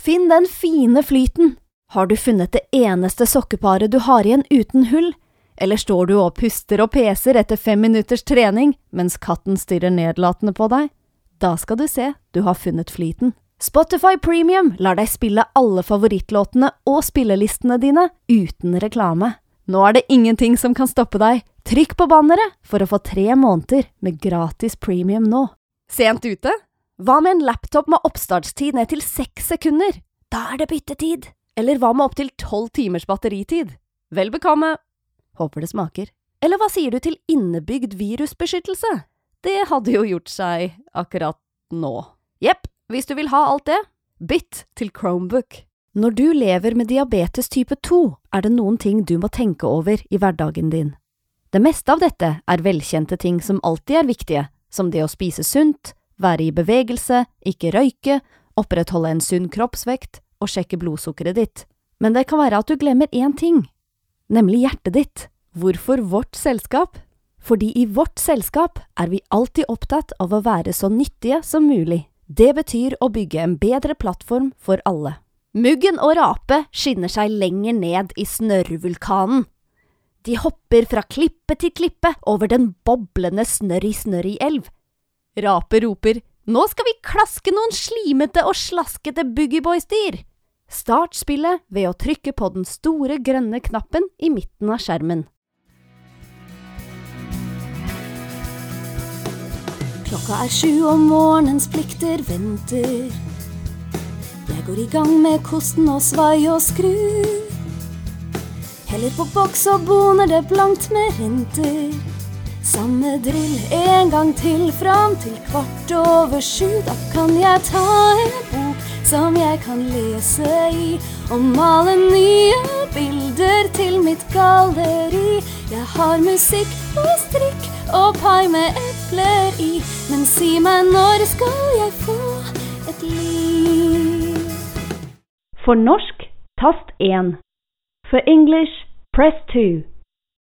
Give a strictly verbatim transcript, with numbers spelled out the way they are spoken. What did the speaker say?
Finn den fine flyten. Har du funnet det eneste sokkeparet du har igjen uten hull? Eller står du og puster og peser etter fem minutters trening, mens katten stirrer nedlatende på deg? Da skal du se, du har funnet flyten. Spotify Premium lar deg spille alle favorittlåtene og spillelistene dine uten reklame. Nå er det ingenting som kan stoppe deg. Trykk på banneret for å få tre måneder med gratis premium nå. Sent ute? Hva med en laptop med oppstartstid ned til seks sekunder? Da er det byttetid. Eller hva med opp til tolv timers batteritid? Vel bekomme. Håper det smaker. Eller hva sier du til innebygd virusbeskyttelse? Det hadde jo gjort seg akkurat nå. Jepp, hvis du vil ha alt det, bytt til Chromebook. Når du lever med diabetes type to, er det noen ting du må tenke over i hverdagen din. Det meste av dette er velkjente ting som alltid er viktige, som det å spise sunt, være i bevegelse, ikke røyke, opprettholde en sunn kroppsvekt og sjekke blodsukkeret ditt. Men det kan være at du glemmer én ting, nemlig hjertet ditt. Hvorfor vårt selskap? Fordi i vårt selskap er vi alltid opptatt av å være så nyttige som mulig. Det betyr å bygge en bedre plattform for alle. Muggen og rape skinner seg lenger ned i snørrvulkanen. De hopper fra klippe til klippe over den boblende snørri-snørri-elv. Rape roper, nå skal vi klaske noen slimete og slaskete boogieboy-styr. Start spillet ved å trykke på den store grønne knappen i midten av skjermen. Klokka er sju og morgenens plikter venter. Jeg går i gang med kosten og svai og skru. Heller på boks og boner det blankt med renter. Samme drill en gang til fram til kvart over sju. Da kan jeg ta en bok som jeg kan lese i, og male nye bilder til mitt galleri. Jeg har musikk og strikk og pai med epler i, men si meg når skal jeg få et liv? For norsk, tast én. For English, press two.